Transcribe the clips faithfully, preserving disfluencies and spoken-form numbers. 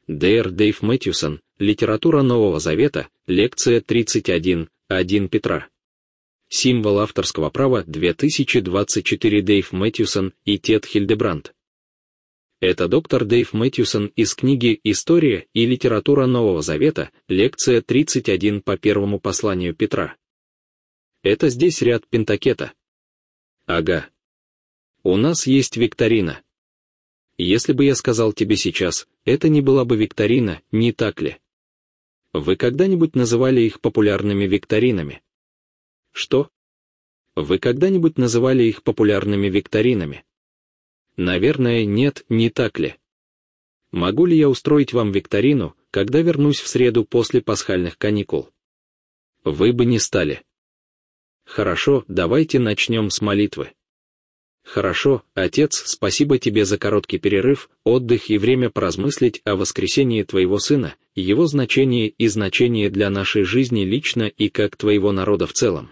доктор Дэйв Мэтьюсон, литература Нового Завета, лекция тридцать один, один Петра. Символ авторского права две тысячи двадцать четыре. Дэйв Мэтьюсон и Тед Хильдебранд. Это доктор Дэйв Мэтьюсон из книги «История и литература Нового Завета», лекция тридцать один по первому посланию Петра. Это здесь ряд Пентакета. Ага. У нас есть викторина. Если бы я сказал тебе сейчас, это не была бы викторина, не так ли? Вы когда-нибудь называли их популярными викторинами? Что? Вы когда-нибудь называли их популярными викторинами? Наверное, нет, не так ли? Могу ли я устроить вам викторину, когда вернусь в среду после пасхальных каникул? Вы бы не стали. Хорошо, давайте начнем с молитвы. Хорошо, Отец, спасибо тебе за короткий перерыв, отдых и время поразмыслить о воскресении твоего Сына, его значении и значении для нашей жизни лично и как твоего народа в целом.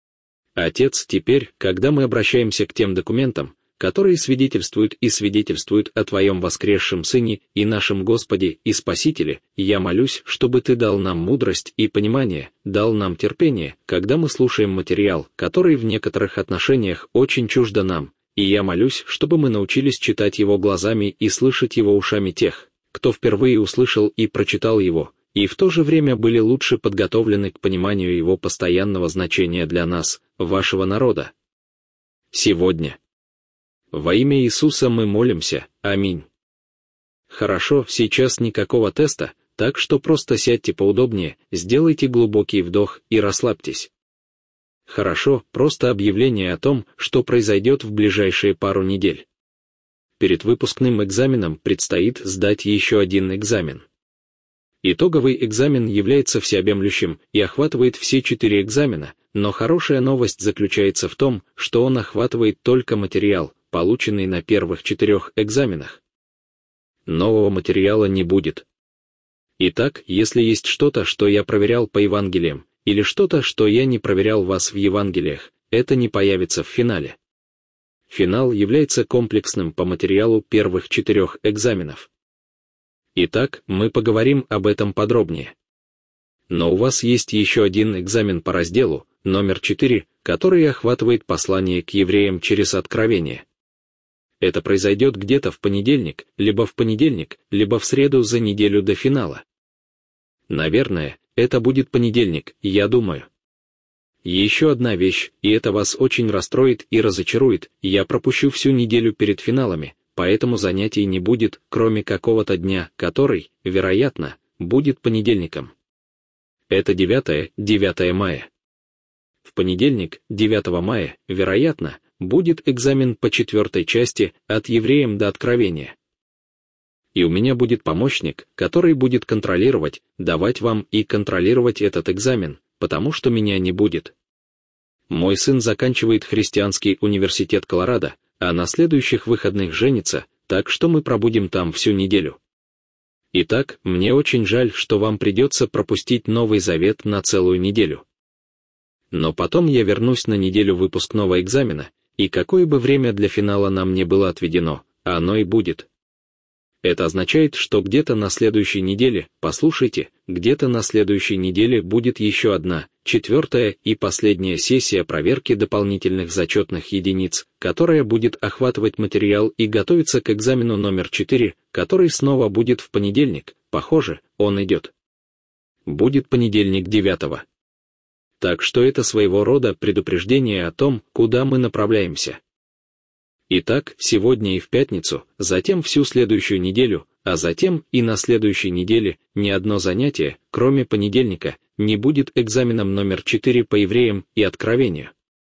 Отец, теперь, когда мы обращаемся к тем документам, которые свидетельствуют и свидетельствуют о Твоем воскресшем Сыне и нашем Господе и Спасителе, я молюсь, чтобы Ты дал нам мудрость и понимание, дал нам терпение, когда мы слушаем материал, который в некоторых отношениях очень чуждо нам, и я молюсь, чтобы мы научились читать его глазами и слышать его ушами тех, кто впервые услышал и прочитал его, и в то же время были лучше подготовлены к пониманию его постоянного значения для нас, вашего народа. Сегодня. Во имя Иисуса мы молимся, аминь. Хорошо, сейчас никакого теста, так что просто сядьте поудобнее, сделайте глубокий вдох и расслабьтесь. Хорошо, просто объявление о том, что произойдет в ближайшие пару недель. Перед выпускным экзаменом предстоит сдать еще один экзамен. Итоговый экзамен является всеобъемлющим и охватывает все четыре экзамена, но хорошая новость заключается в том, что он охватывает только материал, полученный на первых четырех экзаменах. Нового материала не будет. Итак, если есть что-то, что я проверял по Евангелиям, или что-то, что я не проверял вас в Евангелиях, это не появится в финале. Финал является комплексным по материалу первых четырех экзаменов. Итак, мы поговорим об этом подробнее. Но у вас есть еще один экзамен по разделу, номер четыре, который охватывает послание к евреям через Откровение. Это произойдет где-то в понедельник, либо в понедельник, либо в среду за неделю до финала. Наверное, это будет понедельник, я думаю. Еще одна вещь, и это вас очень расстроит и разочарует, я пропущу всю неделю перед финалами, поэтому занятий не будет, кроме какого-то дня, который, вероятно, будет понедельником. Это девятое, девятое мая. В понедельник, девятого мая, вероятно, будет экзамен по четвертой части «От евреям до Откровения». И у меня будет помощник, который будет контролировать, давать вам и контролировать этот экзамен, потому что меня не будет. Мой сын заканчивает христианский университет Колорадо, а на следующих выходных женится, так что мы пробудем там всю неделю. Итак, мне очень жаль, что вам придется пропустить Новый Завет на целую неделю. Но потом я вернусь на неделю выпускного экзамена, и какое бы время для финала нам не было отведено, оно и будет. Это означает, что где-то на следующей неделе, послушайте, где-то на следующей неделе будет еще одна, четвертая и последняя сессия проверки дополнительных зачетных единиц, которая будет охватывать материал и готовиться к экзамену номер четыре, который снова будет в понедельник, похоже, он идет. Будет понедельник девятого. Так что это своего рода предупреждение о том, куда мы направляемся. Итак, сегодня и в пятницу, затем всю следующую неделю, а затем и на следующей неделе ни одно занятие, кроме понедельника, не будет экзаменом номер четыре по евреям и Откровению.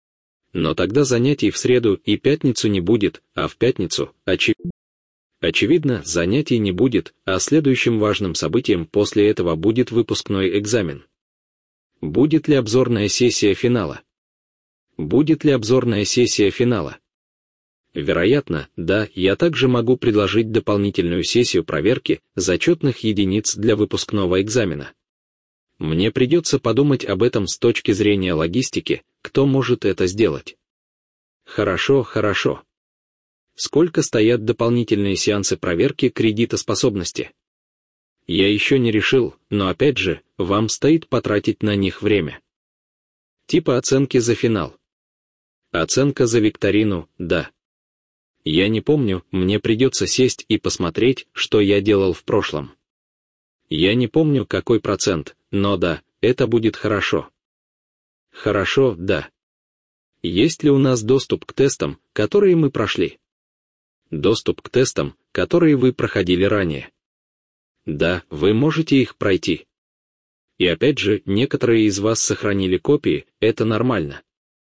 Но тогда занятий в среду и пятницу не будет, а в пятницу, очевидно, очевидно, занятий не будет, а следующим важным событием после этого будет выпускной экзамен. Будет ли обзорная сессия финала? Будет ли обзорная сессия финала? Вероятно, да, я также могу предложить дополнительную сессию проверки зачетных единиц для выпускного экзамена. Мне придется подумать об этом с точки зрения логистики, кто может это сделать. Хорошо, хорошо. Сколько стоят дополнительные сеансы проверки кредитоспособности? Я еще не решил, но опять же, вам стоит потратить на них время. Типа оценки за финал. Оценка за викторину, да. Я не помню, мне придется сесть и посмотреть, что я делал в прошлом. Я не помню, какой процент, но да, это будет хорошо. Хорошо, да. Есть ли у нас доступ к тестам, которые мы прошли? Доступ к тестам, которые вы проходили ранее. Да, вы можете их пройти. И опять же, некоторые из вас сохранили копии, это нормально.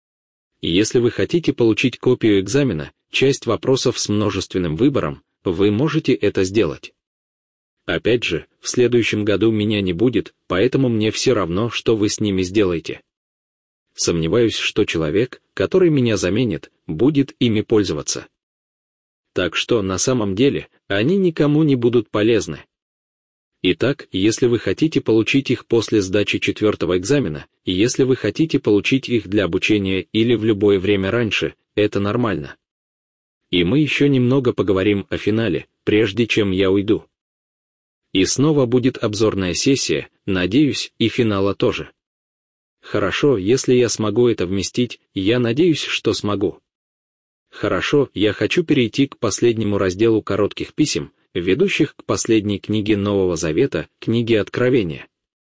Если вы хотите получить копию экзамена, часть вопросов с множественным выбором, вы можете это сделать. Опять же, в следующем году меня не будет, поэтому мне все равно, что вы с ними сделаете. Сомневаюсь, что человек, который меня заменит, будет ими пользоваться. Так что на самом деле, они никому не будут полезны. Итак, если вы хотите получить их после сдачи четвертого экзамена, и если вы хотите получить их для обучения или в любое время раньше, это нормально. И мы еще немного поговорим о финале, прежде чем я уйду. И снова будет обзорная сессия, надеюсь, и финала тоже. Хорошо, если я смогу это вместить, я надеюсь, что смогу. Хорошо, я хочу перейти к последнему разделу коротких писем, ведущих к последней книге Нового Завета, книге Откровения.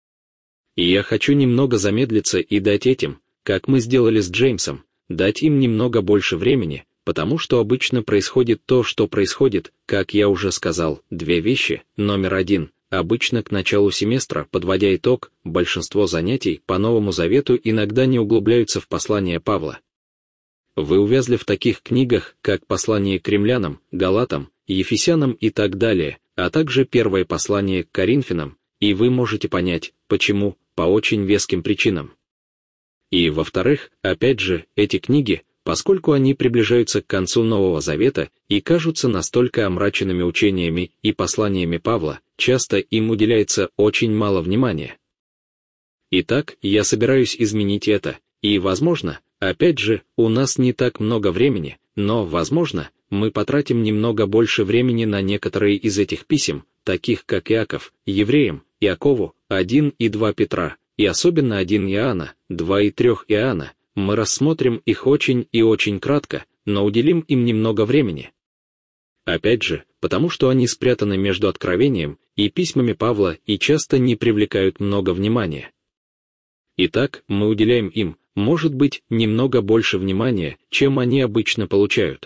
И я хочу немного замедлиться и дать этим, как мы сделали с Джеймсом, дать им немного больше времени, потому что обычно происходит то, что происходит, как я уже сказал, две вещи. Номер один, обычно к началу семестра, подводя итог, большинство занятий по Новому Завету иногда не углубляются в послание Павла. Вы увязли в таких книгах, как послание к римлянам, галатам, ефесянам и так далее, а также первое послание к Коринфянам, и вы можете понять, почему, по очень веским причинам. И, во-вторых, опять же, эти книги, поскольку они приближаются к концу Нового Завета и кажутся настолько омраченными учениями и посланиями Павла, часто им уделяется очень мало внимания. Итак, я собираюсь изменить это, и, возможно, опять же, у нас не так много времени, но, возможно, мы потратим немного больше времени на некоторые из этих писем, таких как Иаков, евреям, Иакову, один и два Петра, и особенно один Иоанна, два и три Иоанна. Мы рассмотрим их очень и очень кратко, но уделим им немного времени. Опять же, потому что они спрятаны между Откровением и письмами Павла и часто не привлекают много внимания. Итак, мы уделяем им, может быть, немного больше внимания, чем они обычно получают.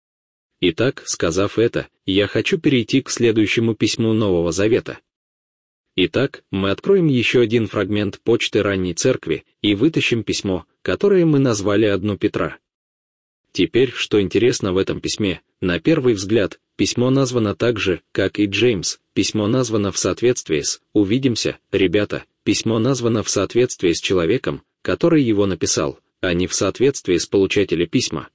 Итак, сказав это, я хочу перейти к следующему письму Нового Завета. Итак, мы откроем еще один фрагмент почты ранней церкви и вытащим письмо, которое мы назвали одно Петра. Теперь, что интересно в этом письме, на первый взгляд, письмо названо так же, как и Джеймс, письмо названо в соответствии с «Увидимся, ребята», письмо названо в соответствии с человеком, который его написал, а не в соответствии с получателем письма.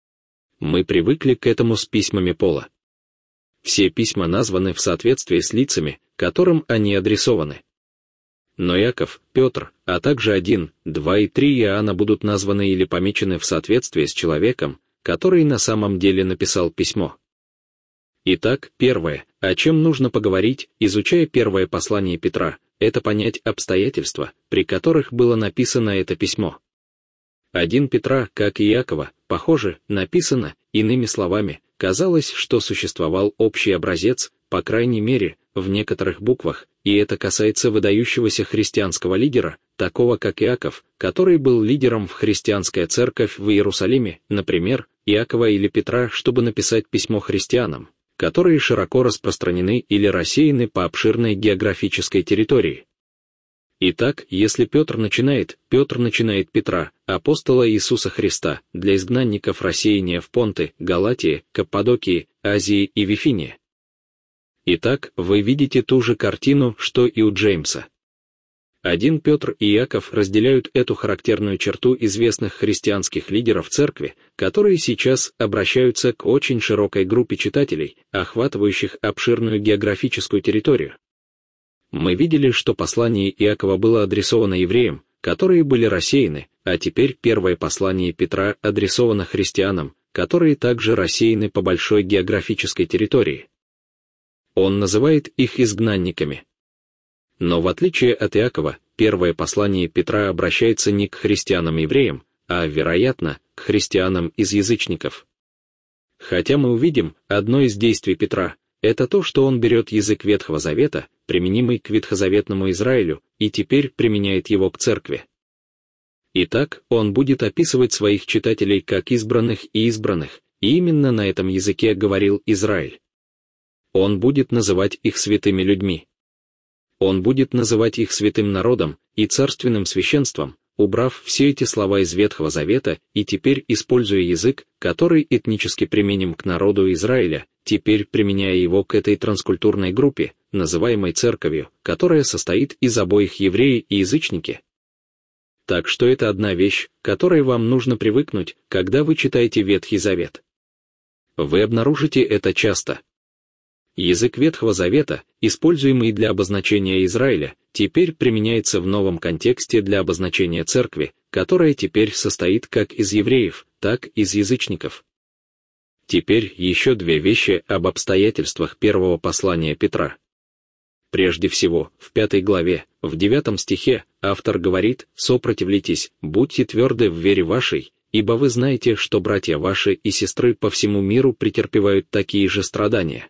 Мы привыкли к этому с письмами Пола. Все письма названы в соответствии с лицами, которым они адресованы. Но Иаков, Петр, а также один, два и три Иоанна будут названы или помечены в соответствии с человеком, который на самом деле написал письмо. Итак, первое, о чем нужно поговорить, изучая первое послание Петра, это понять обстоятельства, при которых было написано это письмо. один Петра, как и Иакова, похоже, написано, иными словами, казалось, что существовал общий образец, по крайней мере, в некоторых буквах, и это касается выдающегося христианского лидера, такого как Иаков, который был лидером в христианская церковь в Иерусалиме, например, Иакова или Петра, чтобы написать письмо христианам, которые широко распространены или рассеяны по обширной географической территории. Итак, если Петр начинает, Петр начинает Петра, апостола Иисуса Христа, для изгнанников рассеяния в Понты, Галатии, Каппадокии, Азии и Вифинии. Итак, вы видите ту же картину, что и у Джеймса. Один Петр и Иаков разделяют эту характерную черту известных христианских лидеров церкви, которые сейчас обращаются к очень широкой группе читателей, охватывающих обширную географическую территорию. Мы видели, что послание Иакова было адресовано евреям, которые были рассеяны, а теперь первое послание Петра адресовано христианам, которые также рассеяны по большой географической территории. Он называет их изгнанниками. Но в отличие от Иакова, первое послание Петра обращается не к христианам-евреям, а, вероятно, к христианам из язычников. Хотя мы увидим, одно из действий Петра — это то, что он берет язык Ветхого Завета, применимый к ветхозаветному Израилю, и теперь применяет его к церкви. Итак, он будет описывать своих читателей как избранных и избранных, и именно на этом языке говорил Израиль. Он будет называть их святыми людьми. Он будет называть их святым народом и царственным священством, убрав все эти слова из Ветхого Завета и теперь используя язык, который этнически применим к народу Израиля, теперь применяя его к этой транскультурной группе, называемой церковью, которая состоит из обоих евреи и язычники. Так что это одна вещь, к которой вам нужно привыкнуть, когда вы читаете Ветхий Завет. Вы обнаружите это часто. Язык Ветхого Завета, используемый для обозначения Израиля, теперь применяется в новом контексте для обозначения церкви, которая теперь состоит как из евреев, так и из язычников. Теперь еще две вещи об обстоятельствах первого послания Петра. Прежде всего, в пятой главе, в девятом стихе, автор говорит: «Сопротивляйтесь, будьте тверды в вере вашей, ибо вы знаете, что братья ваши и сестры по всему миру претерпевают такие же страдания».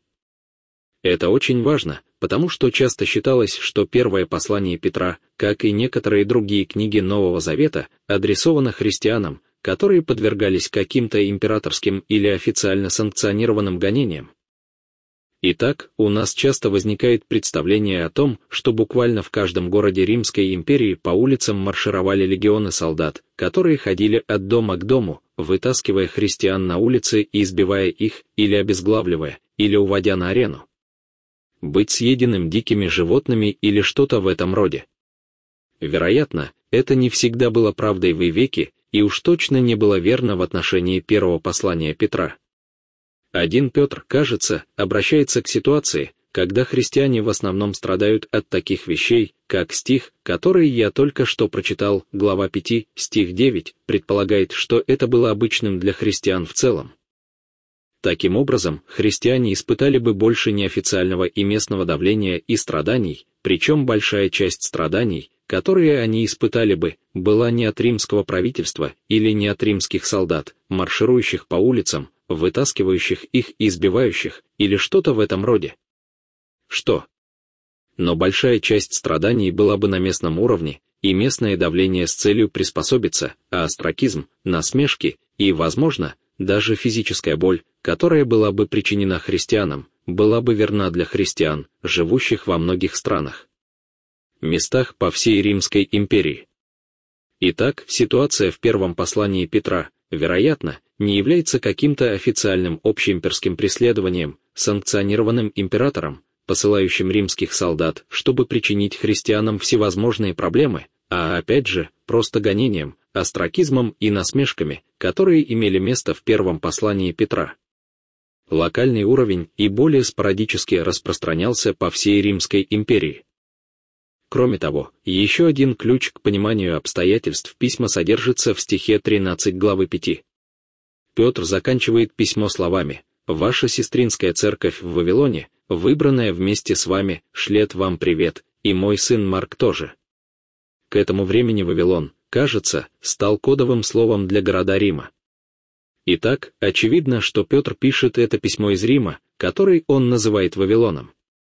Это очень важно, потому что часто считалось, что первое послание Петра, как и некоторые другие книги Нового Завета, адресовано христианам, которые подвергались каким-то императорским или официально санкционированным гонениям. Итак, у нас часто возникает представление о том, что буквально в каждом городе Римской империи по улицам маршировали легионы солдат, которые ходили от дома к дому, вытаскивая христиан на улицы и избивая их, или обезглавливая, или уводя на арену. Быть съеденным дикими животными или что-то в этом роде. Вероятно, это не всегда было правдой в веке, и уж точно не было верно в отношении первого послания Петра. Один Петр, кажется, обращается к ситуации, когда христиане в основном страдают от таких вещей, как стих, который я только что прочитал, глава пять, стих девять, предполагает, что это было обычным для христиан в целом. Таким образом, христиане испытали бы больше неофициального и местного давления и страданий, причем большая часть страданий, которые они испытали бы, была не от римского правительства или не от римских солдат, марширующих по улицам, вытаскивающих их и избивающих, или что-то в этом роде. Что? Но большая часть страданий была бы на местном уровне, и местное давление с целью приспособиться, а остракизм, насмешки и, возможно, даже физическая боль, которая была бы причинена христианам, была бы верна для христиан, живущих во многих странах. Местах по всей Римской империи. Итак, ситуация в первом послании Петра, вероятно, не является каким-то официальным общеимперским преследованием, санкционированным императором, посылающим римских солдат, чтобы причинить христианам всевозможные проблемы, а опять же, просто гонением, остракизмом и насмешками, которые имели место в первом послании Петра. Локальный уровень и более спорадически распространялся по всей Римской империи. Кроме того, еще один ключ к пониманию обстоятельств письма содержится в стихе тринадцать главы пять. Петр заканчивает письмо словами: «Ваша сестринская церковь в Вавилоне, выбранная вместе с вами, шлет вам привет, и мой сын Марк тоже». К этому времени Вавилон, кажется, стал кодовым словом для города Рима. Итак, очевидно, что Петр пишет это письмо из Рима, который он называет Вавилоном.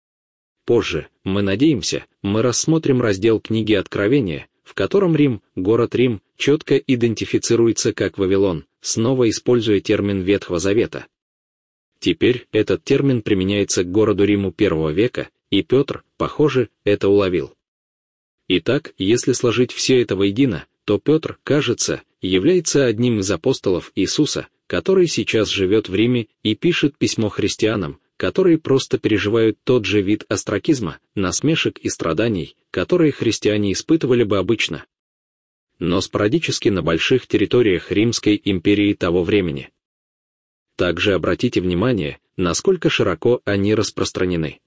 Позже, мы надеемся, мы рассмотрим раздел книги Откровения, в котором Рим, город Рим, четко идентифицируется как Вавилон, снова используя термин Ветхого Завета. Теперь этот термин применяется к городу Риму первого века, и Петр, похоже, это уловил. Итак, если сложить все это воедино, то Петр, кажется, является одним из апостолов Иисуса, который сейчас живет в Риме и пишет письмо христианам, которые просто переживают тот же вид остракизма, насмешек и страданий, которые христиане испытывали бы обычно, но спорадически на больших территориях Римской империи того времени. Также обратите внимание, насколько широко они распространены.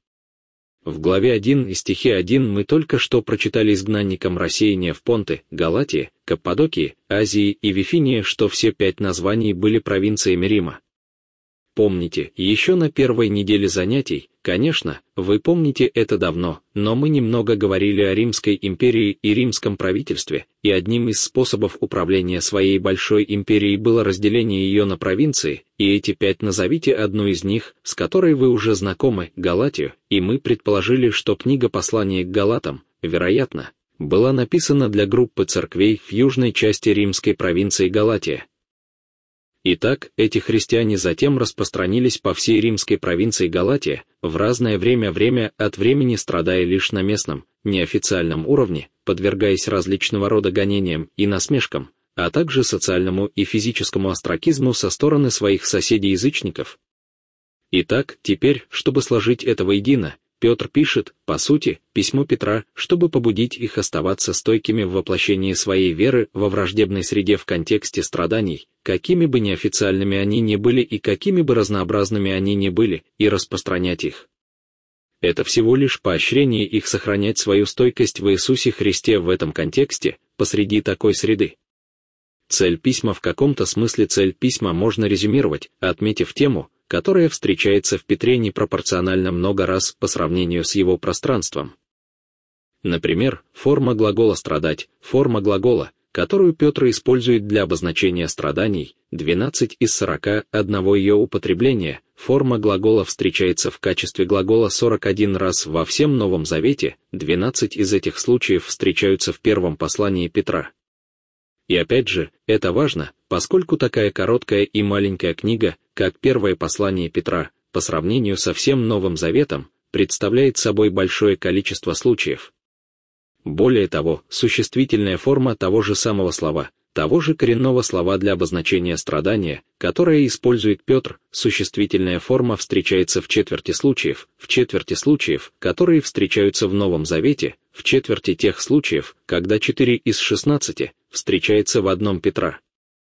В главе один и стихе один мы только что прочитали изгнанникам рассеяния в Понте, Галатии, Каппадокии, Азии и Вифинии, что все пять названий были провинциями Рима. Помните, еще на первой неделе занятий, конечно, вы помните это давно, но мы немного говорили о Римской империи и римском правительстве, и одним из способов управления своей большой империей было разделение ее на провинции, и эти пять назовите одну из них, с которой вы уже знакомы, Галатию, и мы предположили, что книга «Послание к Галатам», вероятно, была написана для группы церквей в южной части римской провинции Галатия. Итак, эти христиане затем распространились по всей римской провинции Галатия, в разное время время от времени страдая лишь на местном, неофициальном уровне, подвергаясь различного рода гонениям и насмешкам, а также социальному и физическому остракизму со стороны своих соседей-язычников. Итак, теперь, чтобы сложить это воедино, Петр пишет, по сути, письмо Петра, чтобы побудить их оставаться стойкими в воплощении своей веры во враждебной среде в контексте страданий, какими бы неофициальными они ни были и какими бы разнообразными они ни были, и распространять их. Это всего лишь поощрение их сохранять свою стойкость в Иисусе Христе в этом контексте, посреди такой среды. Цель письма в каком-то смысле цель письма можно резюмировать, отметив тему, которая встречается в Петре непропорционально много раз по сравнению с его пространством. Например, форма глагола «страдать», форма глагола, которую Петр использует для обозначения страданий, двенадцать из сорока одного ее употребления, форма глагола встречается в качестве глагола сорок один раз во всем Новом Завете, двенадцать из этих случаев встречаются в первом послании Петра. И опять же, это важно, поскольку такая короткая и маленькая книга, как первое послание Петра, по сравнению со всем Новым Заветом, представляет собой большое количество случаев. Более того, существительная форма того же самого слова, того же коренного слова для обозначения страдания, которое использует Петр, существительная форма встречается в четверти случаев, в четверти случаев, которые встречаются в Новом Завете, в четверти тех случаев, когда четыре из шестнадцати встречается в одном Петра.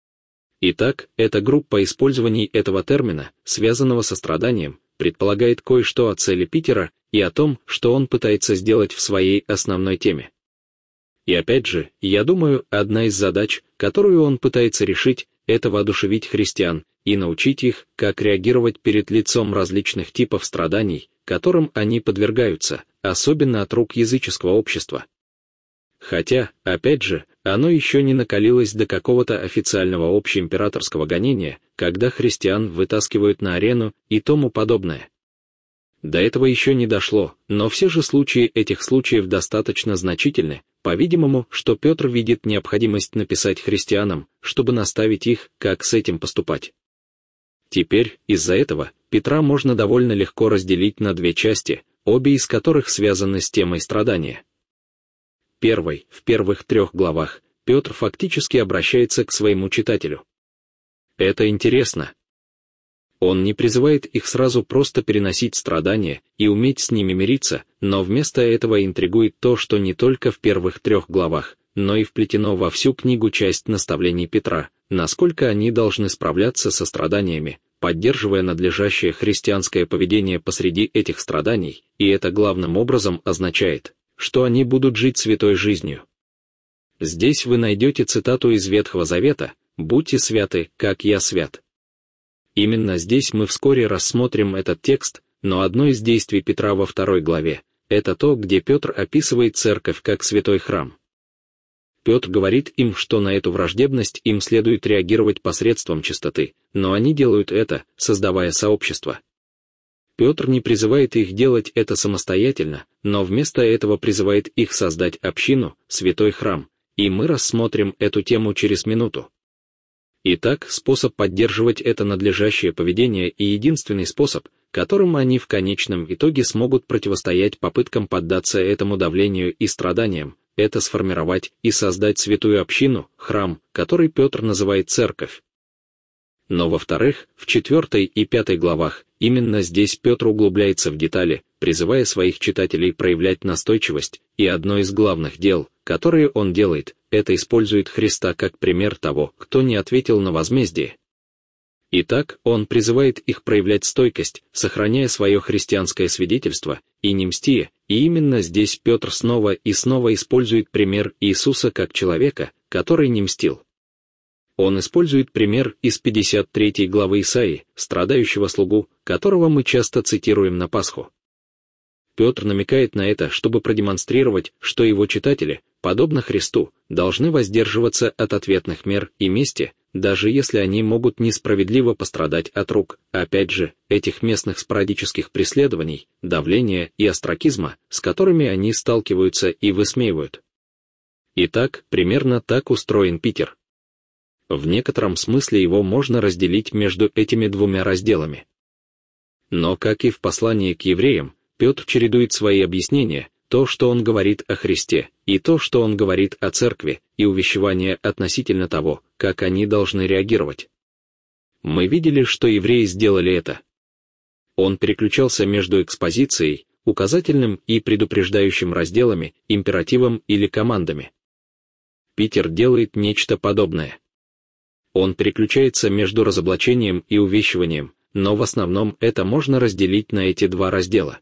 Итак, эта группа использований этого термина, связанного со страданием, предполагает кое-что о цели Питера и о том, что он пытается сделать в своей основной теме. И опять же, я думаю, одна из задач, которую он пытается решить, это воодушевить христиан и научить их, как реагировать перед лицом различных типов страданий, которым они подвергаются, особенно от рук языческого общества. Хотя, опять же, оно еще не накалилось до какого-то официального общеимператорского гонения, когда христиан вытаскивают на арену и тому подобное. До этого еще не дошло, но все же случаи этих случаев достаточно значительны, по-видимому, что Петр видит необходимость написать христианам, чтобы наставить их, как с этим поступать. Теперь, из-за этого, Петра можно довольно легко разделить на две части, обе из которых связаны с темой страдания. Первой, в первых трех главах, Петр фактически обращается к своему читателю. Это интересно. Он не призывает их сразу просто переносить страдания и уметь с ними мириться, но вместо этого интригует то, что не только в первых трех главах, но и вплетено во всю книгу часть наставлений Петра, насколько они должны справляться со страданиями, поддерживая надлежащее христианское поведение посреди этих страданий, и это главным образом означает, что они будут жить святой жизнью. Здесь вы найдете цитату из Ветхого Завета: «Будьте святы, как я свят». Именно здесь мы вскоре рассмотрим этот текст, но одно из действий Петра во второй главе — это то, где Петр описывает церковь как святой храм. Петр говорит им, что на эту враждебность им следует реагировать посредством чистоты, но они делают это, создавая сообщество. Петр не призывает их делать это самостоятельно, но вместо этого призывает их создать общину, святой храм, и мы рассмотрим эту тему через минуту. Итак, способ поддерживать это надлежащее поведение и единственный способ, которым они в конечном итоге смогут противостоять попыткам поддаться этому давлению и страданиям, это сформировать и создать святую общину, храм, который Петр называет церковь. Но во-вторых, в четвертой и пятой главах, именно здесь Петр углубляется в детали, призывая своих читателей проявлять настойчивость, и одно из главных дел, которые он делает, это использует Христа как пример того, кто не ответил на возмездие. Итак, он призывает их проявлять стойкость, сохраняя свое христианское свидетельство, и не мстия, и именно здесь Петр снова и снова использует пример Иисуса как человека, который не мстил. Он использует пример из пятьдесят третьей главы Исаии, страдающего слугу, которого мы часто цитируем на Пасху. Петр намекает на это, чтобы продемонстрировать, что его читатели, подобно Христу, должны воздерживаться от ответных мер и мести, даже если они могут несправедливо пострадать от рук, опять же, этих местных спорадических преследований, давления и остракизма, с которыми они сталкиваются и высмеивают. Итак, примерно так устроен Питер. В некотором смысле его можно разделить между этими двумя разделами. Но, как и в послании к евреям, Петр чередует свои объяснения, то, что он говорит о Христе, и то, что он говорит о церкви, и увещевания относительно того, как они должны реагировать. Мы видели, что евреи сделали это. Он переключался между экспозицией, указательным и предупреждающим разделами, императивом или командами. Питер делает нечто подобное. Он переключается между разоблачением и увещеванием, но в основном это можно разделить на эти два раздела.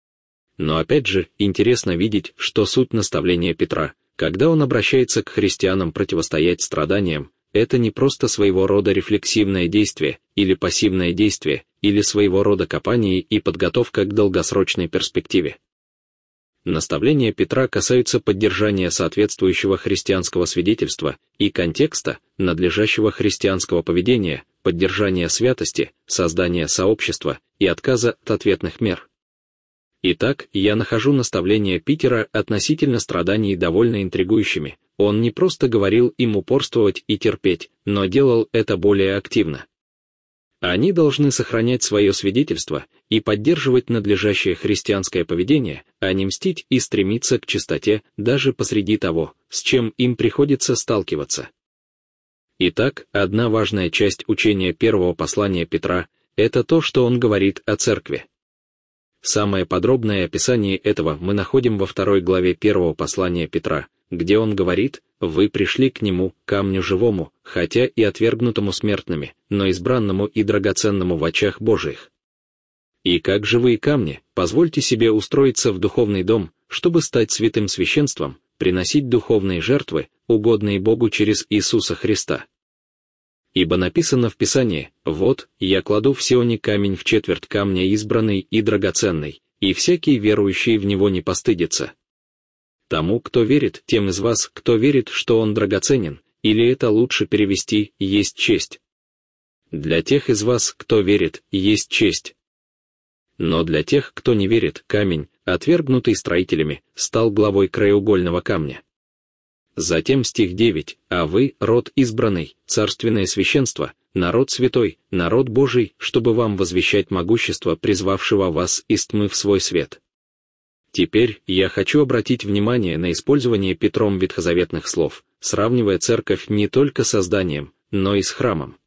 Но опять же, интересно видеть, что суть наставления Петра, когда он обращается к христианам противостоять страданиям, это не просто своего рода рефлексивное действие, или пассивное действие, или своего рода копание и подготовка к долгосрочной перспективе. Наставления Петра касаются поддержания соответствующего христианского свидетельства и контекста, надлежащего христианского поведения, поддержания святости, создания сообщества и отказа от ответных мер. Итак, я нахожу наставления Питера относительно страданий довольно интригующими. Он не просто говорил им упорствовать и терпеть, но делал это более активно. Они должны сохранять свое свидетельство и поддерживать надлежащее христианское поведение, а не мстить и стремиться к чистоте даже посреди того, с чем им приходится сталкиваться. Итак, одна важная часть учения первого послания Петра – это то, что он говорит о церкви. Самое подробное описание этого мы находим во второй главе первого послания Петра, где он говорит: «Вы пришли к нему, камню живому, хотя и отвергнутому смертными, но избранному и драгоценному в очах Божиих. И как живые камни, позвольте себе устроиться в духовный дом, чтобы стать святым священством, приносить духовные жертвы, угодные Богу через Иисуса Христа. Ибо написано в Писании: вот, я кладу в Сионе камень в четверть камня избранный и драгоценный, и всякий верующий в него не постыдится. Тому, кто верит, тем из вас, кто верит, что он драгоценен, или это лучше перевести, есть честь. Для тех из вас, кто верит, есть честь. Но для тех, кто не верит, камень, отвергнутый строителями, стал главой краеугольного камня». Затем стих девять: «А вы, род избранный, царственное священство, народ святой, народ Божий, чтобы вам возвещать могущество, призвавшего вас из тьмы в свой свет». Теперь я хочу обратить внимание на использование Петром ветхозаветных слов, сравнивая церковь не только с зданием, но и с храмом.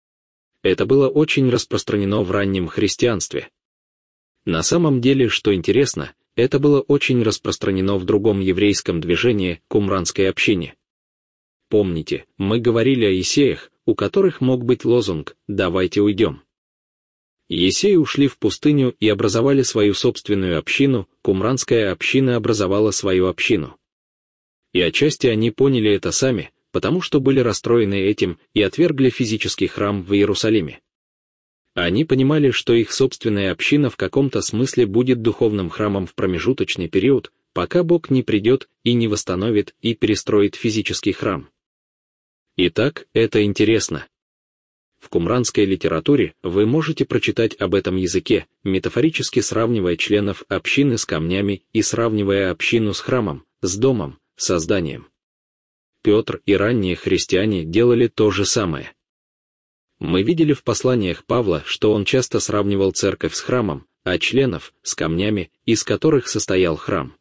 Это было очень распространено в раннем христианстве. На самом деле, что интересно, это было очень распространено в другом еврейском движении, кумранской общине. Помните, мы говорили о есеях, у которых мог быть лозунг «давайте уйдем». Есеи ушли в пустыню и образовали свою собственную общину, кумранская община образовала свою общину. И отчасти они поняли это сами, потому что были расстроены этим и отвергли физический храм в Иерусалиме. Они понимали, что их собственная община в каком-то смысле будет духовным храмом в промежуточный период, пока Бог не придет и не восстановит и перестроит физический храм. Итак, это интересно. В кумранской литературе вы можете прочитать об этом языке, метафорически сравнивая членов общины с камнями и сравнивая общину с храмом, с домом, с зданием. Петр и ранние христиане делали то же самое. Мы видели в посланиях Павла, что он часто сравнивал церковь с храмом, а членов — с камнями, из которых состоял храм.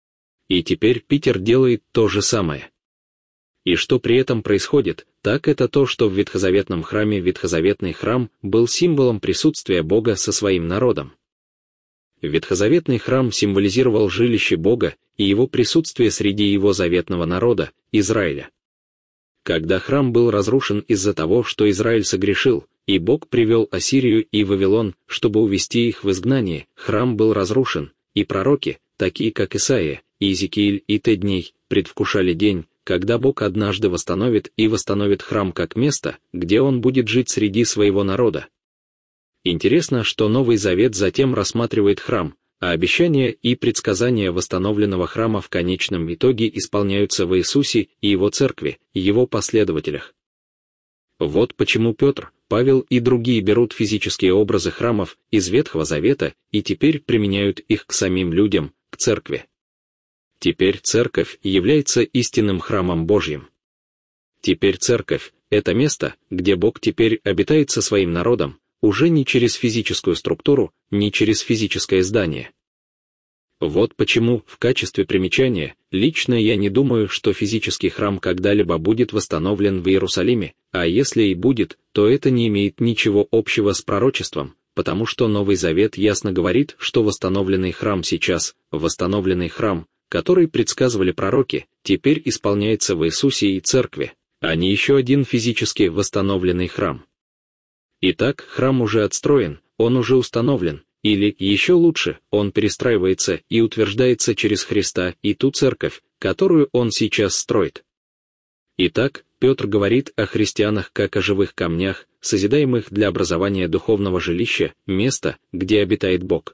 И теперь Питер делает то же самое. И что при этом происходит, так это то, что в ветхозаветном храме ветхозаветный храм был символом присутствия Бога со своим народом. Ветхозаветный храм символизировал жилище Бога и его присутствие среди его заветного народа, Израиля. Когда храм был разрушен из-за того, что Израиль согрешил, и Бог привел Ассирию и Вавилон, чтобы увести их в изгнание, храм был разрушен, и пророки, такие как Исаия, Иезекииль и Тедней, предвкушали день, когда Бог однажды восстановит и восстановит храм как место, где Он будет жить среди своего народа. Интересно, что Новый Завет затем рассматривает храм, а обещания и предсказания восстановленного храма в конечном итоге исполняются в Иисусе и Его Церкви, Его последователях. Вот почему Петр, Павел и другие берут физические образы храмов из Ветхого Завета и теперь применяют их к самим людям, к Церкви. Теперь Церковь является истинным храмом Божьим. Теперь Церковь — это место, где Бог теперь обитает со своим народом, уже не через физическую структуру, не через физическое здание. Вот почему, в качестве примечания, лично я не думаю, что физический храм когда-либо будет восстановлен в Иерусалиме, а если и будет, то это не имеет ничего общего с пророчеством, потому что Новый Завет ясно говорит, что восстановленный храм сейчас, восстановленный храм, который предсказывали пророки, теперь исполняется в Иисусе и Церкви, а не еще один физически восстановленный храм. Итак, храм уже отстроен, он уже установлен, или, еще лучше, он перестраивается и утверждается через Христа и ту Церковь, которую он сейчас строит. Итак, Петр говорит о христианах как о живых камнях, созидаемых для образования духовного жилища, места, где обитает Бог.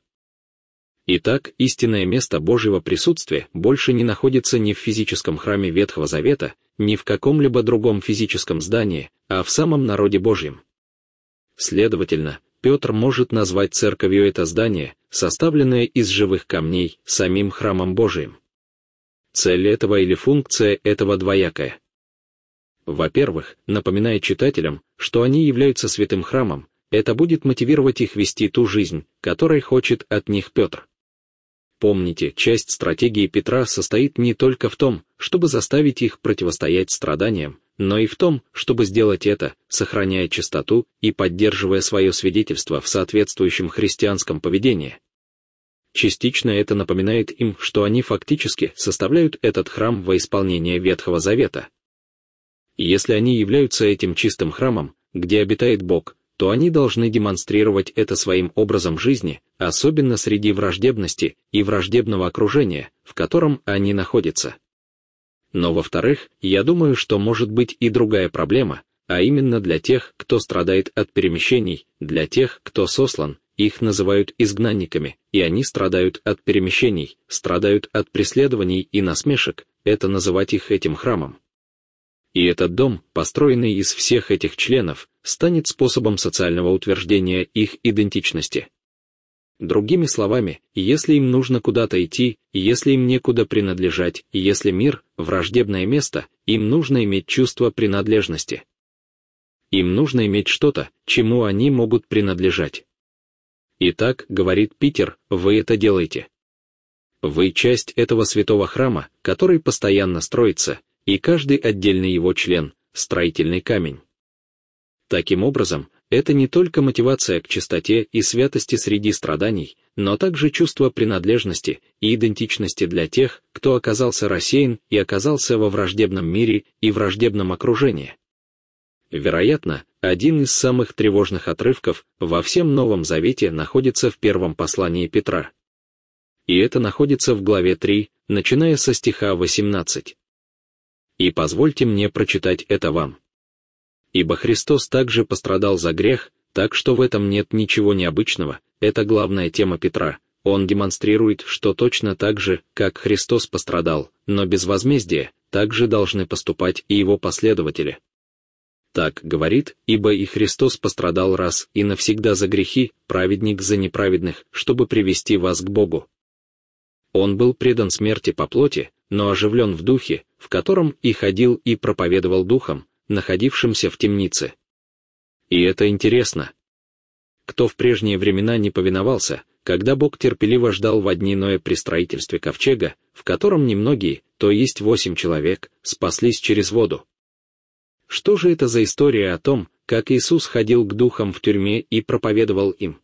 Итак, истинное место Божьего присутствия больше не находится ни в физическом храме Ветхого Завета, ни в каком-либо другом физическом здании, а в самом народе Божьем. Следовательно, Петр может назвать церковью это здание, составленное из живых камней, самим храмом Божиим. Цель этого или функция этого двоякая. Во-первых, напоминая читателям, что они являются святым храмом, это будет мотивировать их вести ту жизнь, которой хочет от них Петр. Помните, часть стратегии Петра состоит не только в том, чтобы заставить их противостоять страданиям, но и в том, чтобы сделать это, сохраняя чистоту и поддерживая свое свидетельство в соответствующем христианском поведении. Частично это напоминает им, что они фактически составляют этот храм во исполнение Ветхого Завета. Если они являются этим чистым храмом, где обитает Бог, то они должны демонстрировать это своим образом жизни, особенно среди враждебности и враждебного окружения, в котором они находятся. Но во-вторых, я думаю, что может быть и другая проблема, а именно для тех, кто страдает от перемещений, для тех, кто сослан, их называют изгнанниками, и они страдают от перемещений, страдают от преследований и насмешек, это называть их этим храмом. И этот дом, построенный из всех этих членов, станет способом социального утверждения их идентичности. Другими словами, если им нужно куда-то идти, если им некуда принадлежать, если мир — враждебное место, им нужно иметь чувство принадлежности. Им нужно иметь что-то, чему они могут принадлежать. Итак, говорит Питер, вы это делаете. Вы часть этого святого храма, который постоянно строится, и каждый отдельный его член — строительный камень. Таким образом, это не только мотивация к чистоте и святости среди страданий, но также чувство принадлежности и идентичности для тех, кто оказался рассеян и оказался во враждебном мире и враждебном окружении. Вероятно, один из самых тревожных отрывков во всем Новом Завете находится в первом послании Петра. И это находится в главе три, начиная со стиха восемнадцатого. И позвольте мне прочитать это вам. Ибо Христос также пострадал за грех, так что в этом нет ничего необычного, это главная тема Петра. Он демонстрирует, что точно так же, как Христос пострадал, но без возмездия, так же должны поступать и его последователи. Так говорит, ибо и Христос пострадал раз и навсегда за грехи, праведник за неправедных, чтобы привести вас к Богу. Он был предан смерти по плоти, но оживлен в духе, в котором и ходил и проповедовал духом, находившимся в темнице. И это интересно. Кто в прежние времена не повиновался, когда Бог терпеливо ждал во дни Ноя при строительстве ковчега, в котором немногие, то есть восемь человек, спаслись через воду? Что же это за история о том, как Иисус ходил к духам в тюрьме и проповедовал им?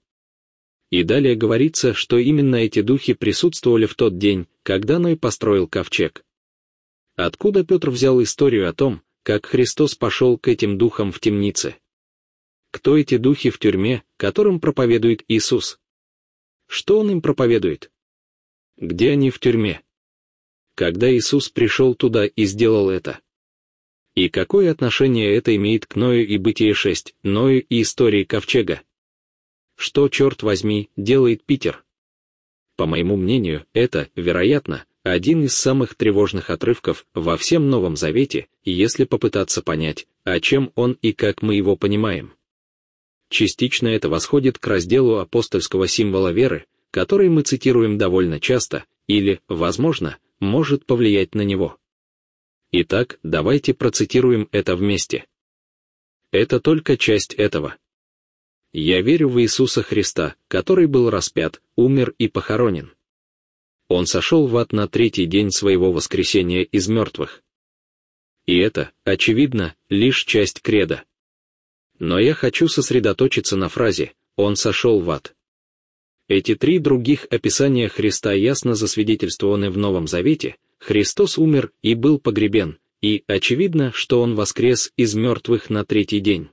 И далее говорится, что именно эти духи присутствовали в тот день, когда Ной построил ковчег. Откуда Петр взял историю о том, как Христос пошел к этим духам в темнице? Кто эти духи в тюрьме, которым проповедует Иисус? Что Он им проповедует? Где они в тюрьме? когда Иисус пришел туда и сделал это? И какое отношение это имеет к Ною и Бытие шесть, Ною и истории ковчега? Что, черт возьми, делает Питер? По моему мнению, это, вероятно, один из самых тревожных отрывков во всем Новом Завете, если попытаться понять, о чем он и как мы его понимаем. Частично это восходит к разделу апостольского символа веры, который мы цитируем довольно часто, или, возможно, может повлиять на него. Итак, давайте процитируем это вместе. Это только часть этого. «Я верю в Иисуса Христа, который был распят, умер и похоронен. Он сошел в ад на третий день своего воскресения из мертвых». И это, очевидно, лишь часть кредо. Но я хочу сосредоточиться на фразе «Он сошел в ад». Эти три других описания Христа ясно засвидетельствованы в Новом Завете. Христос умер и был погребен, и очевидно, что Он воскрес из мертвых на третий день.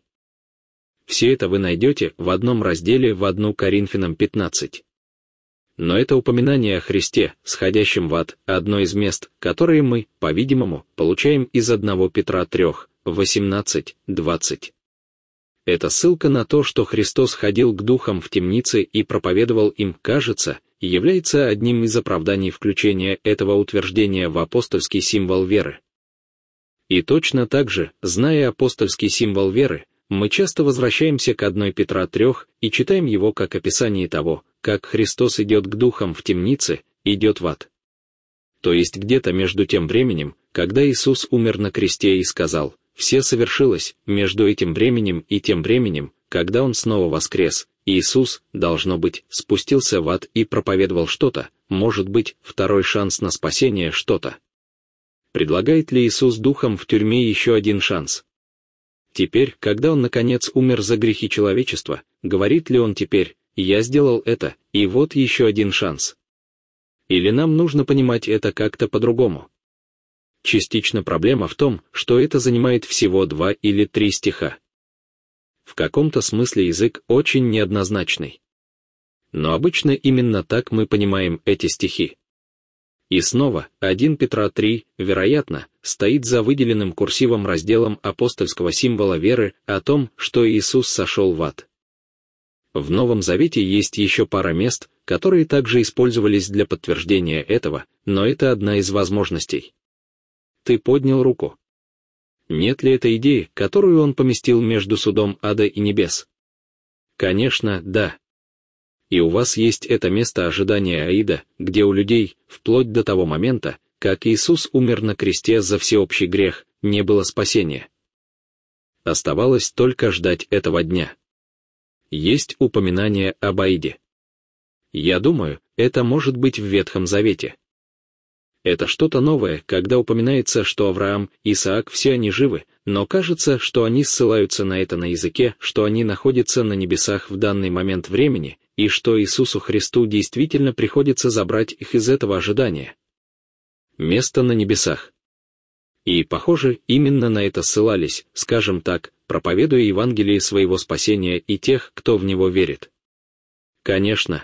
Все это вы найдете в одном разделе в первое Коринфянам пятнадцать. Но это упоминание о Христе, сходящем в ад, одно из мест, которые мы, по-видимому, получаем из первое Петра три, восемнадцать, двадцать. Это ссылка на то, что Христос ходил к духам в темнице и проповедовал им, кажется, и является одним из оправданий включения этого утверждения в апостольский символ веры. И точно так же, зная апостольский символ веры, мы часто возвращаемся к первое Петра три и читаем его как описание того, как Христос идет к духам в темнице, идет в ад. То есть где-то между тем временем, когда Иисус умер на кресте и сказал «все совершилось», между этим временем и тем временем, когда Он снова воскрес, Иисус, должно быть, спустился в ад и проповедовал что-то, может быть, второй шанс на спасение что-то. Предлагает ли Иисус духам в тюрьме еще один шанс? Теперь, когда Он наконец умер за грехи человечества, говорит ли Он теперь «я сделал это, и вот еще один шанс»? Или нам нужно понимать это как-то по-другому? Частично проблема в том, что это занимает всего два или три стиха. В каком-то смысле язык очень неоднозначный. Но обычно именно так мы понимаем эти стихи. И снова, первое Петра три, вероятно, стоит за выделенным курсивом разделом апостольского символа веры о том, что Иисус сошел в ад. В Новом Завете есть еще пара мест, которые также использовались для подтверждения этого, но это одна из возможностей. Ты поднял руку. Нет ли этой идеи, которую он поместил между судом ада и небес? Конечно, да. И у вас есть это место ожидания Аида, где у людей, вплоть до того момента, как Иисус умер на кресте за всеобщий грех, не было спасения. Оставалось только ждать этого дня. Есть упоминание об Аиде. Я думаю, это может быть в Ветхом Завете. Это что-то новое, когда упоминается, что Авраам, Исаак, все они живы, но кажется, что они ссылаются на это на языке, что они находятся на небесах в данный момент времени, и что Иисусу Христу действительно приходится забрать их из этого ожидания. Место на небесах. И, похоже, именно на это ссылались, скажем так, проповедуя Евангелие своего спасения и тех, кто в него верит. Конечно.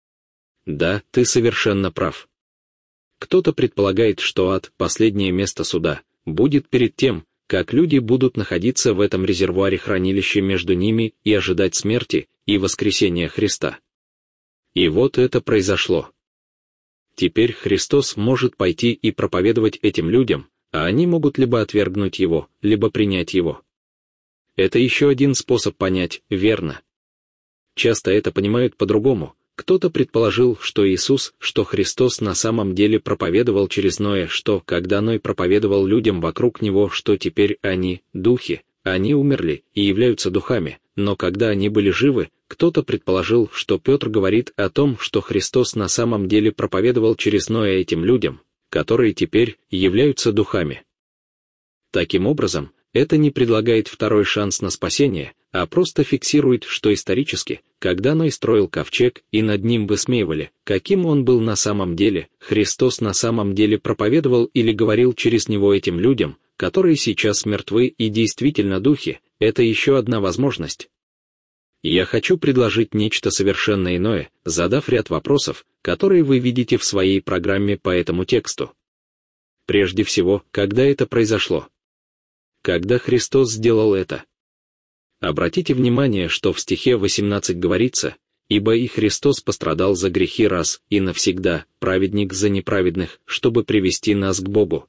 Да, ты совершенно прав. Кто-то предполагает, что ад, последнее место суда, будет перед тем, как люди будут находиться в этом резервуаре-хранилище между ними и ожидать смерти и воскресения Христа. И вот это произошло. Теперь Христос может пойти и проповедовать этим людям, а они могут либо отвергнуть Его, либо принять Его. Это еще один способ понять, верно. Часто это понимают по-другому. Кто-то предположил, что Иисус, что Христос на самом деле проповедовал через Ноя, что, когда Ной проповедовал людям вокруг него, что теперь они, духи, они умерли и являются духами, но когда они были живы, кто-то предположил, что Петр говорит о том, что Христос на самом деле проповедовал через Ноя этим людям, которые теперь являются духами. Таким образом, это не предлагает второй шанс на спасение, а просто фиксирует, что исторически, когда Ной строил ковчег и над ним высмеивали, каким он был на самом деле, Христос на самом деле проповедовал или говорил через него этим людям, которые сейчас мертвы и действительно духи, это еще одна возможность. Я хочу предложить нечто совершенно иное, задав ряд вопросов, которые вы видите в своей программе по этому тексту. прежде всего, когда это произошло. Когда Христос сделал это. Обратите внимание, что в стихе восемнадцать говорится: «Ибо и Христос пострадал за грехи раз и навсегда, праведник за неправедных, чтобы привести нас к Богу».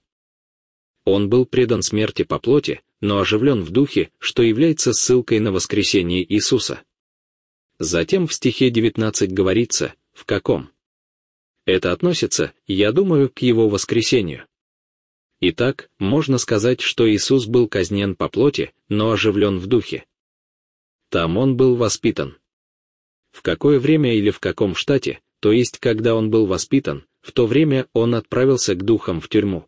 Он был предан смерти по плоти, но оживлен в духе, что является ссылкой на воскресение Иисуса. Затем в стихе девятнадцать говорится, в каком. Это относится, я думаю, к его воскресению. Итак, можно сказать, что Иисус был казнен по плоти, но оживлен в духе. Там он был воспитан. В какое время или в каком штате, то есть когда он был воспитан, в то время он отправился к духам в тюрьму.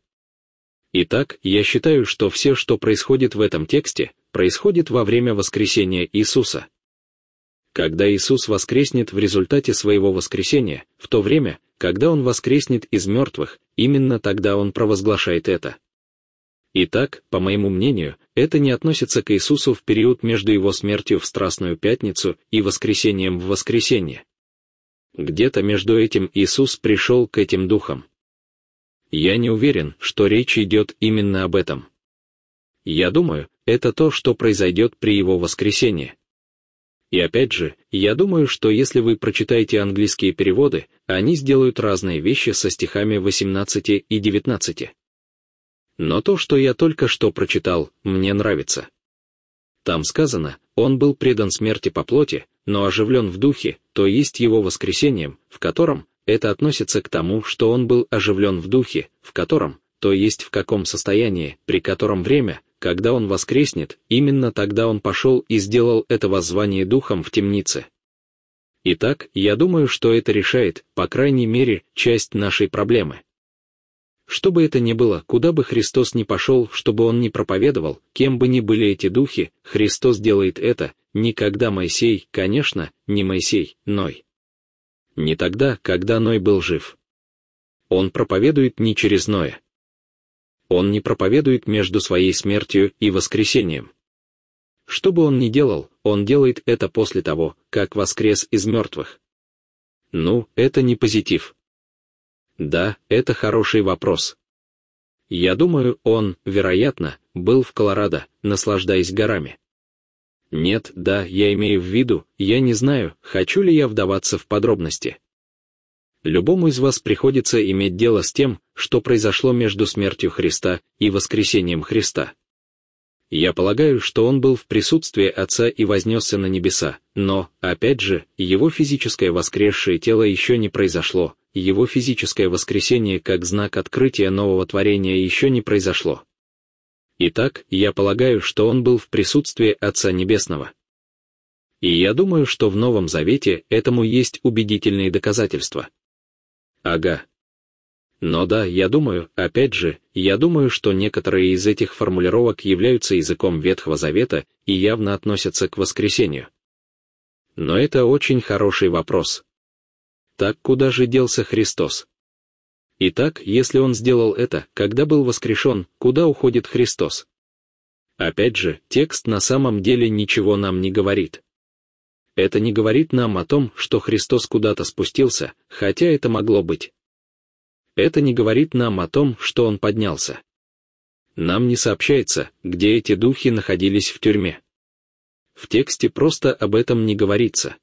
Итак, я считаю, что все, что происходит в этом тексте, происходит во время воскресения Иисуса. Когда Иисус воскреснет в результате своего воскресения, в то время, когда Он воскреснет из мертвых, именно тогда Он провозглашает это. Итак, по моему мнению, это не относится к Иисусу в период между Его смертью в Страстную Пятницу и воскресением в воскресенье. Где-то между этим Иисус пришел к этим духам. Я не уверен, что речь идет именно об этом. Я думаю, это то, что произойдет при Его воскресении. И опять же, я думаю, что если вы прочитаете английские переводы, они сделают разные вещи со стихами восемнадцать и девятнадцать. Но то, что я только что прочитал, мне нравится. Там сказано, он был предан смерти по плоти, но оживлен в духе, то есть его воскресением, в котором, это относится к тому, что он был оживлен в духе, в котором, то есть в каком состоянии, при котором время, когда он воскреснет, именно тогда он пошел и сделал это воззвание духом в темнице. Итак, я думаю, что это решает, по крайней мере, часть нашей проблемы. Что бы это ни было, куда бы Христос ни пошел, чтобы он ни проповедовал, кем бы ни были эти духи, Христос делает это, не когда Моисей, конечно, не Моисей, Ной. Не тогда, когда Ной был жив. Он проповедует не через Ноя. Он не проповедует между своей смертью и воскресением. Что бы он ни делал, он делает это после того, как воскрес из мертвых. Ну, это не позитив. Да, это хороший вопрос. Я думаю, он, вероятно, был в Колорадо, наслаждаясь горами. Нет, да, я имею в виду, я не знаю, хочу ли я вдаваться в подробности. Любому из вас приходится иметь дело с тем, что произошло между смертью Христа и воскресением Христа. Я полагаю, что он был в присутствии Отца и вознесся на небеса, но, опять же, его физическое воскресшее тело еще не произошло, его физическое воскресение как знак открытия нового творения еще не произошло. Итак, я полагаю, что он был в присутствии Отца Небесного. И я думаю, что в Новом Завете этому есть убедительные доказательства. Ага. Но да, я думаю, опять же, я думаю, что некоторые из этих формулировок являются языком Ветхого Завета и явно относятся к воскресению. Но это очень хороший вопрос. Так куда же делся Христос? Итак, если он сделал это, когда был воскрешен, куда уходит Христос? Опять же, текст на самом деле ничего нам не говорит. Это не говорит нам о том, что Христос куда-то спустился, хотя это могло быть. Это не говорит нам о том, что Он поднялся. Нам не сообщается, где эти духи находились в тюрьме. В тексте просто об этом не говорится.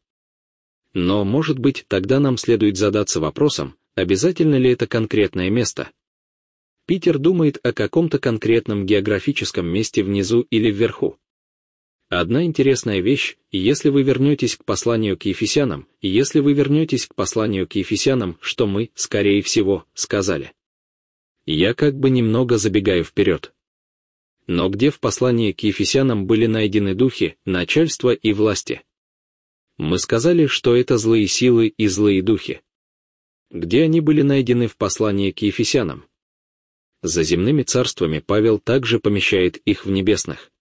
Но, может быть, тогда нам следует задаться вопросом, обязательно ли это конкретное место. Питер думает о каком-то конкретном географическом месте внизу или вверху. Одна интересная вещь, если вы вернетесь к посланию к Ефесянам, если вы вернетесь к посланию к Ефесянам, что мы, скорее всего, сказали. Я как бы немного забегаю вперед. Но где в послании к Ефесянам были найдены духи, начальства и власти? Мы сказали, что это злые силы и злые духи. Где они были найдены в послании к Ефесянам? За земными царствами Павел также помещает их в небесных.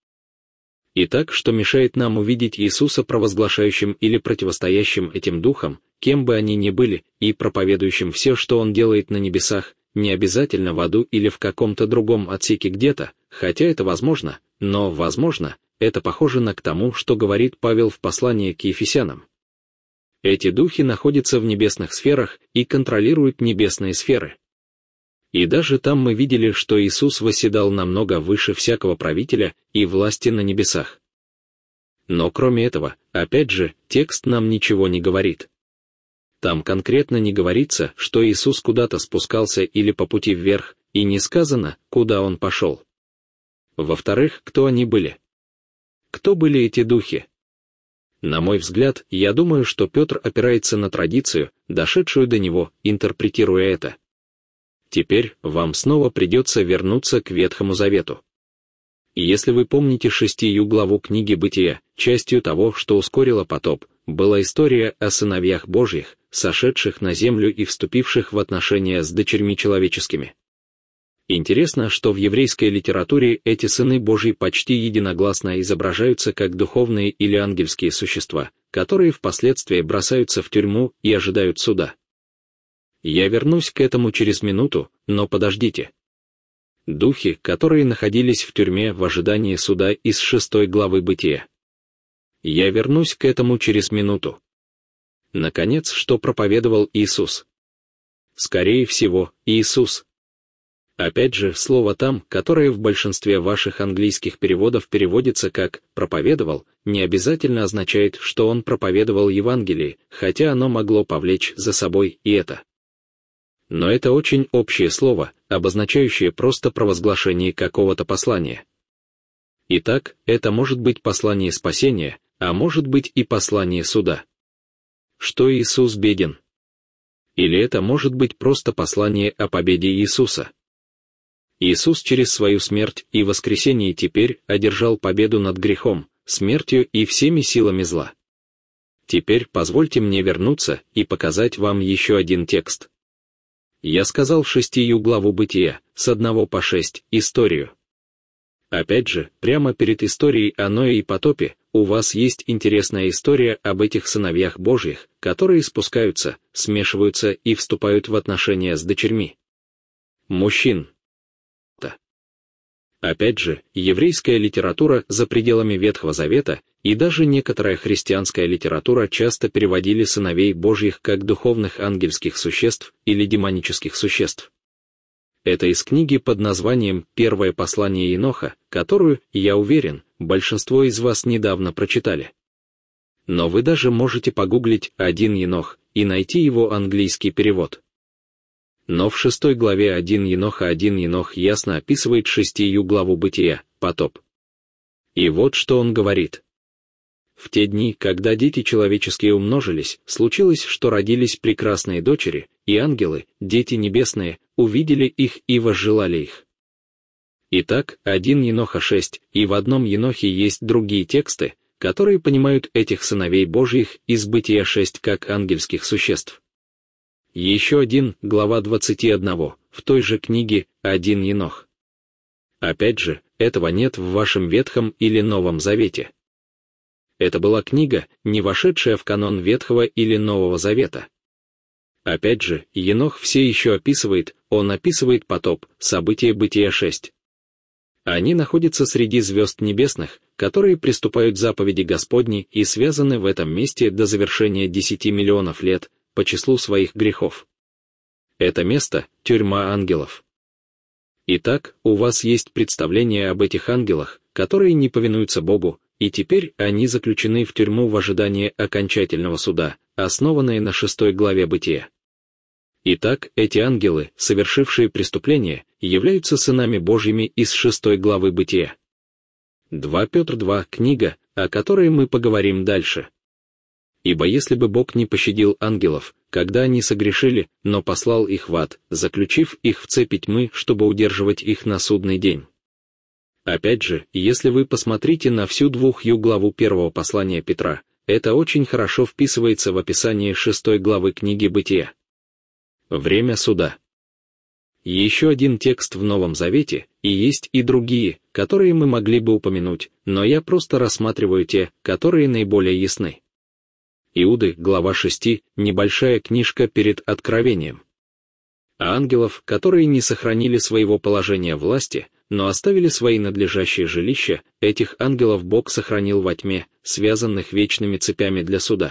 Итак, что мешает нам увидеть Иисуса провозглашающим или противостоящим этим духам, кем бы они ни были, и проповедующим все, что он делает на небесах, не обязательно в аду или в каком-то другом отсеке где-то, хотя это возможно, но, возможно, это похоже на к тому, что говорит Павел в послании к Ефесянам. Эти духи находятся в небесных сферах и контролируют небесные сферы. И даже там мы видели, что Иисус восседал намного выше всякого правителя и власти на небесах. Но кроме этого, опять же, текст нам ничего не говорит. Там конкретно не говорится, что Иисус куда-то спускался или по пути вверх, и не сказано, куда он пошел. Во-вторых, кто они были? Кто были эти духи? На мой взгляд, я думаю, что Петр опирается на традицию, дошедшую до него, интерпретируя это. Теперь вам снова придется вернуться к Ветхому Завету. И если вы помните шестую главу книги Бытия, частью того, что ускорило потоп, была история о сыновьях Божьих, сошедших на землю и вступивших в отношения с дочерьми человеческими. Интересно, что в еврейской литературе эти сыны Божьи почти единогласно изображаются как духовные или ангельские существа, которые впоследствии бросаются в тюрьму и ожидают суда. Я вернусь к этому через минуту, но подождите. Духи, которые находились в тюрьме в ожидании суда из шестой главы Бытия. Я вернусь к этому через минуту. Наконец, что проповедовал Иисус? Скорее всего, Иисус. Опять же, слово там, которое в большинстве ваших английских переводов переводится как «проповедовал», не обязательно означает, что он проповедовал Евангелие, хотя оно могло повлечь за собой и это. Но это очень общее слово, обозначающее просто провозглашение какого-то послания. Итак, это может быть послание спасения, а может быть и послание суда. Что Иисус беден? Или это может быть просто послание о победе Иисуса? Иисус через свою смерть и воскресение теперь одержал победу над грехом, смертью и всеми силами зла. Теперь позвольте мне вернуться и показать вам еще один текст. Я сказал шестую главу Бытия, с одного по шесть, историю. Опять же, прямо перед историей о Ное и потопе, у вас есть интересная история об этих сыновьях Божьих, которые спускаются, смешиваются и вступают в отношения с дочерьми мужчин. Опять же, еврейская литература за пределами Ветхого Завета и даже некоторая христианская литература часто переводили сыновей Божьих как духовных ангельских существ или демонических существ. Это из книги под названием «Первое послание Еноха», которую, я уверен, большинство из вас недавно прочитали. Но вы даже можете погуглить «один Енох» и найти его английский перевод. Но в шестой главе один Еноха один Енох ясно описывает шестую главу Бытия, потоп. И вот что он говорит. В те дни, когда дети человеческие умножились, случилось, что родились прекрасные дочери, и ангелы, дети небесные, увидели их и возжелали их. Итак, один Еноха шесть, и в одном Енохе есть другие тексты, которые понимают этих сыновей Божьих из Бытия шесть как ангельских существ. Еще один, глава двадцать один, в той же книге, один Енох. Опять же, этого нет в вашем Ветхом или Новом Завете. Это была книга, не вошедшая в канон Ветхого или Нового Завета. Опять же, Енох все еще описывает, он описывает потоп, события Бытия шесть. Они находятся среди звезд небесных, которые приступают к заповеди Господней и связаны в этом месте до завершения десяти миллионов лет, по числу своих грехов. Это место — тюрьма ангелов. Итак, у вас есть представление об этих ангелах, которые не повинуются Богу, и теперь они заключены в тюрьму в ожидании окончательного суда, основанной на шестой главе Бытия. Итак, эти ангелы, совершившие преступление, являются сынами Божьими из шестой главы Бытия. два Петр два, книга, о которой мы поговорим дальше. Ибо если бы Бог не пощадил ангелов, когда они согрешили, но послал их в ад, заключив их в цепи тьмы, чтобы удерживать их на судный день. Опять же, если вы посмотрите на всю двухю главу первого послания Петра, это очень хорошо вписывается в описание шестой главы книги Бытия. Время суда. Еще один текст в Новом Завете, и есть и другие, которые мы могли бы упомянуть, но я просто рассматриваю те, которые наиболее ясны. Иуды, глава шесть, небольшая книжка перед Откровением. А ангелов, которые не сохранили своего положения власти, но оставили свои надлежащие жилища, этих ангелов Бог сохранил во тьме, связанных вечными цепями для суда.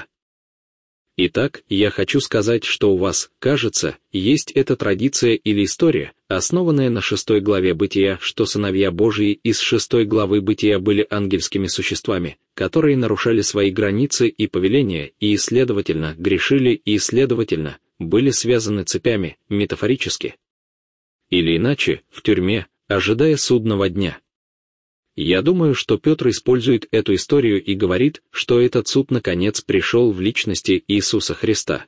Итак, я хочу сказать, что у вас, кажется, есть эта традиция или история, основанное на шестой главе Бытия, что сыновья Божьи из шестой главы Бытия были ангельскими существами, которые нарушали свои границы и повеления, и, следовательно, грешили и, следовательно, были связаны цепями, метафорически. Или иначе, в тюрьме, ожидая судного дня. Я думаю, что Петр использует эту историю и говорит, что этот суд наконец пришел в личности Иисуса Христа.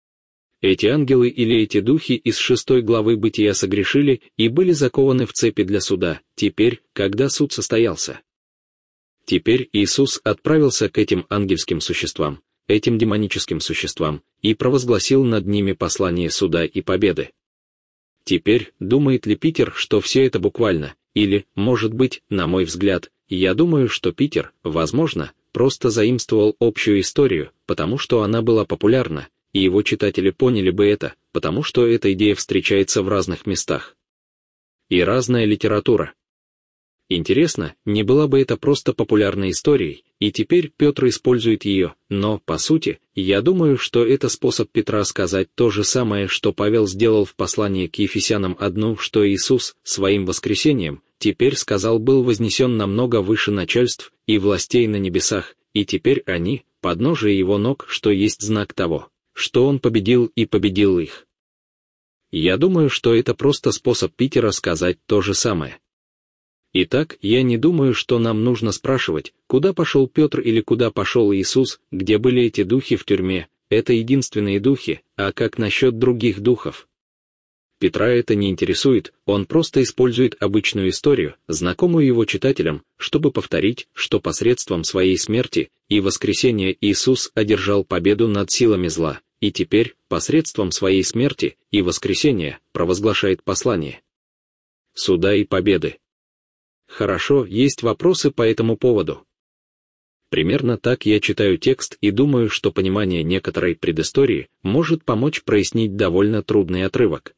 Эти ангелы или эти духи из шестой главы Бытия согрешили и были закованы в цепи для суда, теперь, когда суд состоялся. Теперь Иисус отправился к этим ангельским существам, этим демоническим существам, и провозгласил над ними послание суда и победы. Теперь, думает ли Питер, что все это буквально, или, может быть, на мой взгляд, я думаю, что Питер, возможно, просто заимствовал общую историю, потому что она была популярна, и его читатели поняли бы это, потому что эта идея встречается в разных местах. И разная литература. Интересно, не была бы это просто популярной историей, и теперь Петр использует ее, но, по сути, я думаю, что это способ Петра сказать то же самое, что Павел сделал в послании к Ефесянам одну, что Иисус, своим воскресением, теперь сказал был вознесен намного выше начальств и властей на небесах, и теперь они, подножие его ног, что есть знак того, что он победил и победил их. Я думаю, что это просто способ Питера сказать то же самое. Итак, я не думаю, что нам нужно спрашивать, куда пошел Петр или куда пошел Иисус, где были эти духи в тюрьме, это единственные духи, а как насчет других духов? Петра это не интересует, он просто использует обычную историю, знакомую его читателям, чтобы повторить, что посредством своей смерти и воскресения Иисус одержал победу над силами зла, и теперь, посредством своей смерти и воскресения, провозглашает послание суда и победы. Хорошо, есть вопросы по этому поводу. Примерно так я читаю текст и думаю, что понимание некоторой предыстории может помочь прояснить довольно трудный отрывок.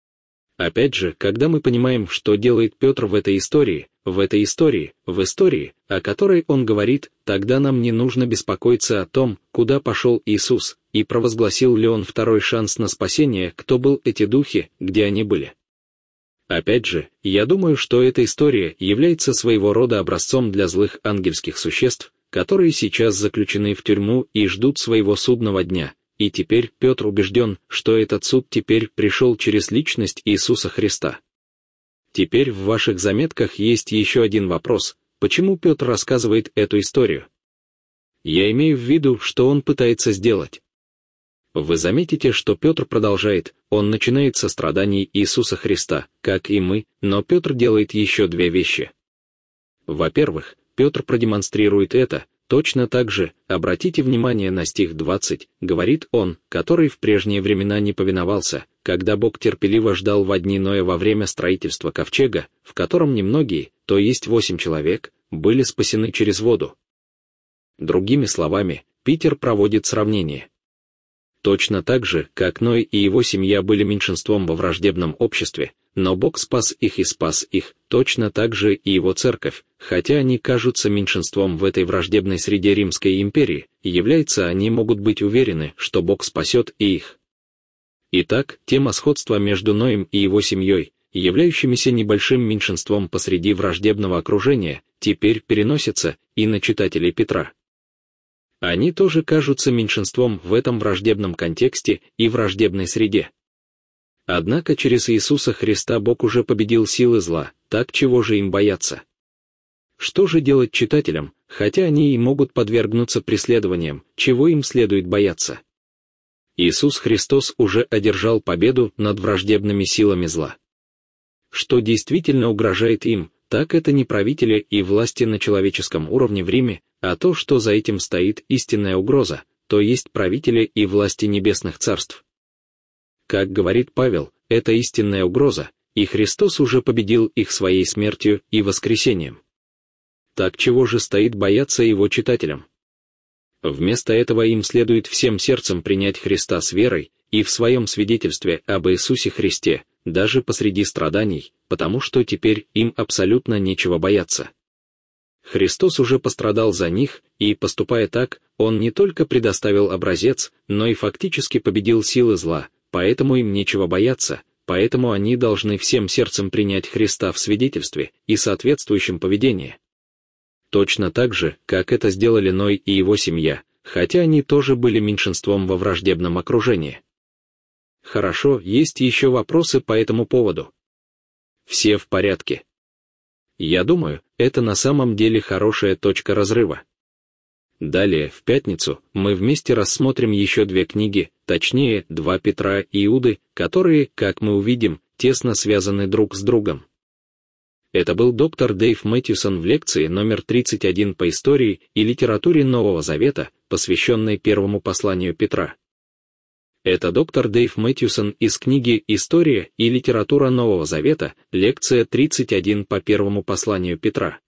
Опять же, когда мы понимаем, что делает Петр в этой истории, в этой истории, в истории, о которой он говорит, тогда нам не нужно беспокоиться о том, куда пошел Иисус, и провозгласил ли он второй шанс на спасение, кто был эти духи, где они были. Опять же, я думаю, что эта история является своего рода образцом для злых ангельских существ, которые сейчас заключены в тюрьму и ждут своего судного дня, и теперь Петр убежден, что этот суд теперь пришел через личность Иисуса Христа. Теперь в ваших заметках есть еще один вопрос: почему Петр рассказывает эту историю? Я имею в виду, что он пытается сделать. Вы заметите, что Петр продолжает, он начинает со страданий Иисуса Христа, как и мы, но Петр делает еще две вещи. Во-первых, Петр продемонстрирует это, точно так же, обратите внимание на стих двадцать, говорит он, который в прежние времена не повиновался, когда Бог терпеливо ждал во дни Ноя во время строительства ковчега, в котором немногие, то есть восемь человек, были спасены через воду. Другими словами, Питер проводит сравнение. Точно так же, как Ной и его семья были меньшинством во враждебном обществе, но Бог спас их и спас их, точно так же и его церковь, хотя они кажутся меньшинством в этой враждебной среде Римской империи, является, они могут быть уверены, что Бог спасет и их. Итак, тема сходства между Ноем и его семьей, являющимися небольшим меньшинством посреди враждебного окружения, теперь переносится и на читателей Петра. Они тоже кажутся меньшинством в этом враждебном контексте и враждебной среде. Однако через Иисуса Христа Бог уже победил силы зла, так чего же им бояться? Что же делать читателям, хотя они и могут подвергнуться преследованиям, чего им следует бояться? Иисус Христос уже одержал победу над враждебными силами зла. Что действительно угрожает им, так это не правители и власти на человеческом уровне в Риме, а то, что за этим стоит истинная угроза, то есть правители и власти небесных царств. Как говорит Павел, это истинная угроза, и Христос уже победил их своей смертью и воскресением. Так чего же стоит бояться его читателям? Вместо этого им следует всем сердцем принять Христа с верой и в своем свидетельстве об Иисусе Христе, даже посреди страданий, потому что теперь им абсолютно нечего бояться. Христос уже пострадал за них, и, поступая так, Он не только предоставил образец, но и фактически победил силы зла, поэтому им нечего бояться, поэтому они должны всем сердцем принять Христа в свидетельстве и соответствующем поведении. Точно так же, как это сделали Ной и его семья, хотя они тоже были меньшинством во враждебном окружении. Хорошо, есть еще вопросы по этому поводу? Все в порядке? Я думаю, это на самом деле хорошая точка разрыва. Далее, в пятницу, мы вместе рассмотрим еще две книги, точнее, два Петра и Иуды, которые, как мы увидим, тесно связаны друг с другом. Это был доктор Дэйв Мэтьюсон в лекции номер тридцать один по истории и литературе Нового Завета, посвященной первому посланию Петра. Это доктор Дэйв Мэтьюсон из книги «История и литература Нового Завета», лекция тридцать один по первому посланию Петра.